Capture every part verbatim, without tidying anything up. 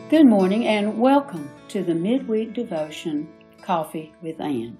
Good morning and welcome to the midweek devotion, Coffee with Ann.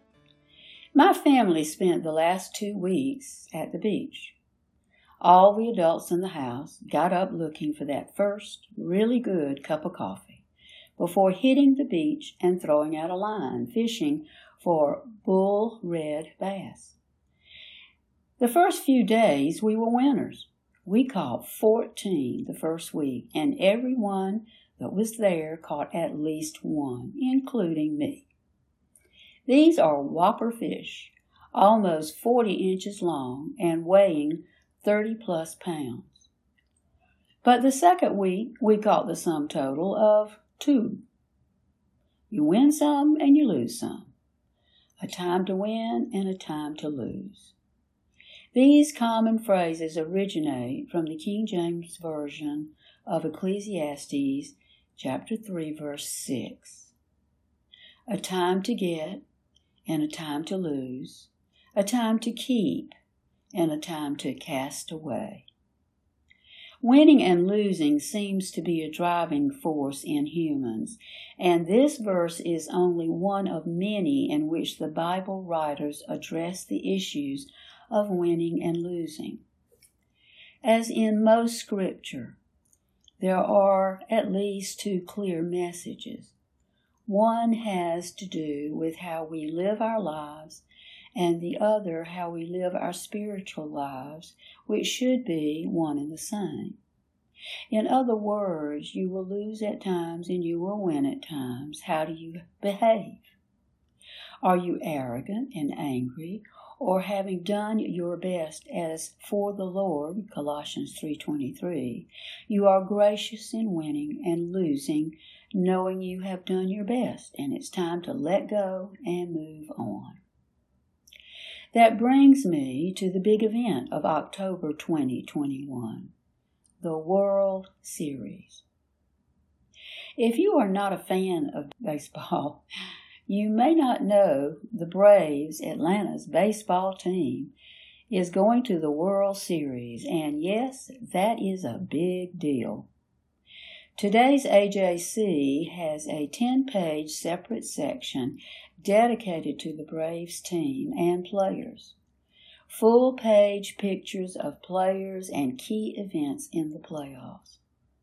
My family spent the last two weeks at the beach. All the adults in the house got up looking for that first really good cup of coffee before hitting the beach and throwing out a line, fishing for bull red bass. The first few days we were winners. We caught fourteen the first week, and everyone that was there caught at least one, including me. These are whopper fish, almost forty inches long and weighing thirty plus pounds. But the second week, we caught the sum total of two. You win some and you lose some. A time to win and a time to lose. These common phrases originate from the King James Version of Ecclesiastes chapter three, verse six. A time to get and a time to lose, a time to keep and a time to cast away. Winning and losing seems to be a driving force in humans, and this verse is only one of many in which the Bible writers address the issues of winning and losing. As in most scripture, there are at least two clear messages. One has to do with how we live our lives, and the other how we live our spiritual lives, which should be one and the same. In other words, you will lose at times and you will win at times. How do you behave? Are you arrogant and angry, or having done your best as for the Lord, Colossians three twenty-three, you are gracious in winning and losing, knowing you have done your best and it's time to let go and move on? That brings me to the big event of October twenty twenty-one, the World Series. If you are not a fan of baseball, you may not know the Braves, Atlanta's baseball team, is going to the World Series, and yes, that is a big deal. Today's A J C has a ten-page separate section dedicated to the Braves team and players. Full-page pictures of players and key events in the playoffs.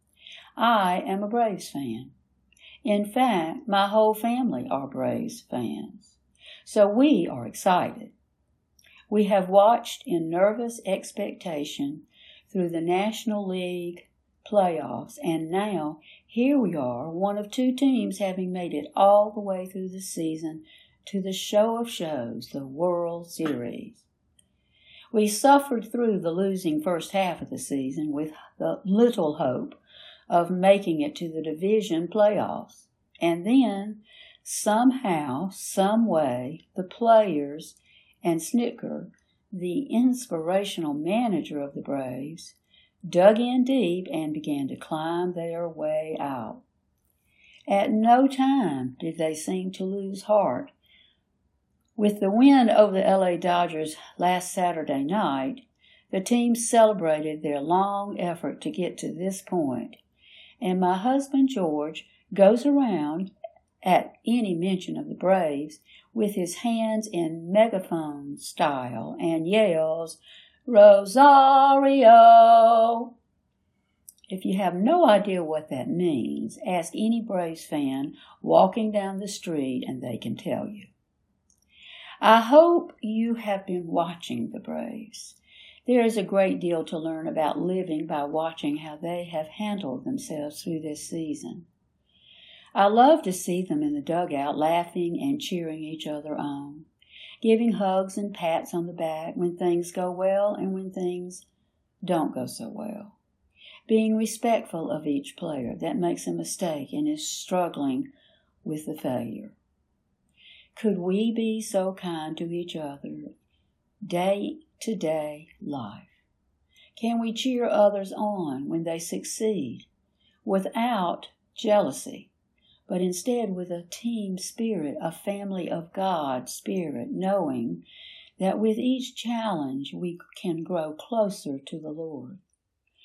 I am a Braves fan. In fact, my whole family are Braves fans, so we are excited. We have watched in nervous expectation through the National League playoffs, and now here we are, one of two teams having made it all the way through the season to the show of shows, the World Series. We suffered through the losing first half of the season with the little hope of making it to the division playoffs. And then, somehow, some way, the players and Snitker, the inspirational manager of the Braves, dug in deep and began to climb their way out. At no time did they seem to lose heart. With the win over the L A Dodgers last Saturday night, the team celebrated their long effort to get to this point. And my husband George goes around at any mention of the Braves with his hands in megaphone style and yells, "Rosario!" If you have no idea what that means, ask any Braves fan walking down the street and they can tell you. I hope you have been watching the Braves. There is a great deal to learn about living by watching how they have handled themselves through this season. I love to see them in the dugout laughing and cheering each other on, giving hugs and pats on the back when things go well and when things don't go so well, being respectful of each player that makes a mistake and is struggling with the failure. Could we be so kind to each other day-to-day life? Can we cheer others on when they succeed without jealousy, but instead with a team spirit, a family of God spirit, knowing that with each challenge we can grow closer to the Lord?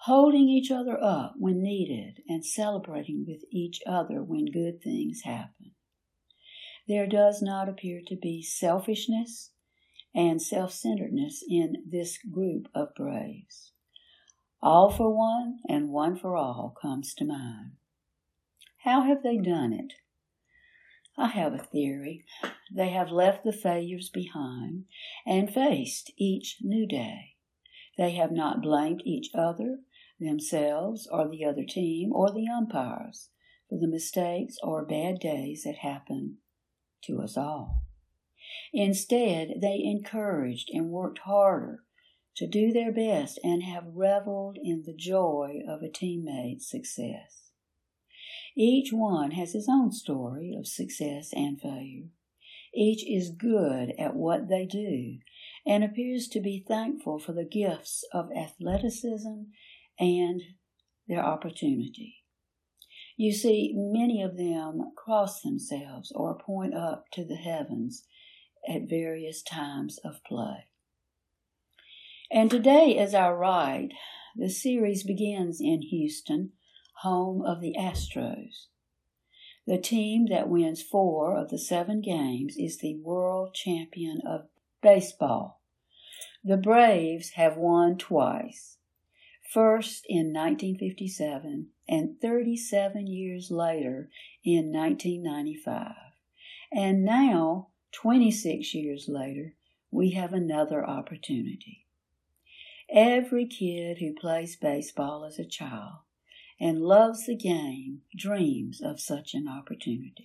holding each other up when needed and celebrating with each other when good things happen. There does not appear to be selfishness and self-centeredness in this group of braves. All for one and one for all comes to mind. How have they done it? I have a theory. They have left the failures behind and faced each new day. They have not blamed each other, themselves, or the other team, or the umpires for the mistakes or bad days that happen to us all. Instead, they encouraged and worked harder to do their best and have reveled in the joy of a teammate's success. Each one has his own story of success and failure. Each is good at what they do and appears to be thankful for the gifts of athleticism and their opportunity. You see, many of them cross themselves or point up to the heavens at various times of play. And today, as I write, the series begins in Houston, home of the Astros. The team that wins four of the seven games is the world champion of baseball. The Braves have won twice, first in nineteen fifty-seven and thirty-seven years later in nineteen ninety-five. And now, twenty-six years later, we have another opportunity. Every kid who plays baseball as a child and loves the game dreams of such an opportunity.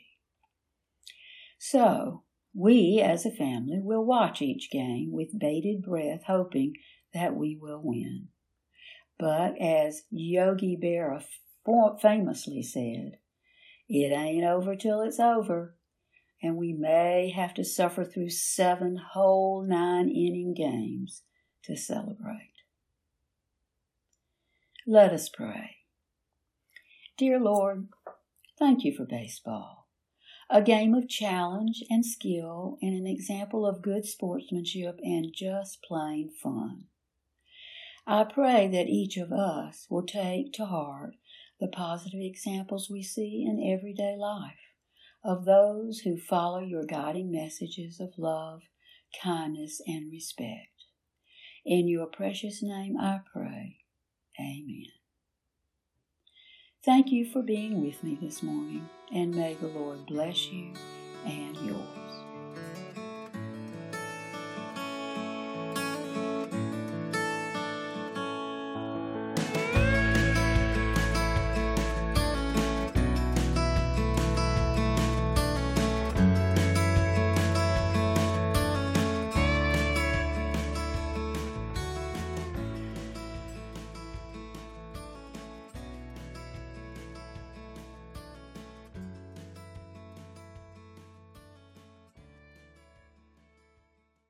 So, we as a family will watch each game with bated breath, hoping that we will win. But as Yogi Berra famously said, it ain't over till it's over, and we may have to suffer through seven whole nine-inning games to celebrate. Let us pray. Dear Lord, thank you for baseball, a game of challenge and skill and an example of good sportsmanship and just plain fun. I pray that each of us will take to heart the positive examples we see in everyday life of those who follow your guiding messages of love, kindness, and respect. In your precious name I pray. Amen. Thank you for being with me this morning, and may the Lord bless you